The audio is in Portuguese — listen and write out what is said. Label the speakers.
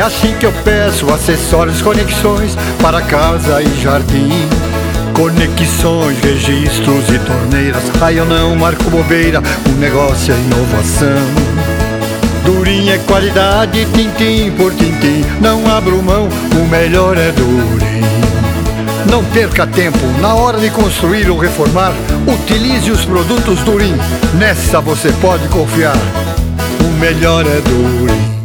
Speaker 1: assim que eu peço acessórios, conexões para casa e jardim. Conexões, registros e torneiras. Ai, eu não marco bobeira, o negócio é inovação. Durim é qualidade, tintim por tintim. Não abro mão, o melhor é Durim. Não perca tempo na hora de construir ou reformar. Utilize os produtos Durim. Nessa você pode confiar. O melhor é Durim.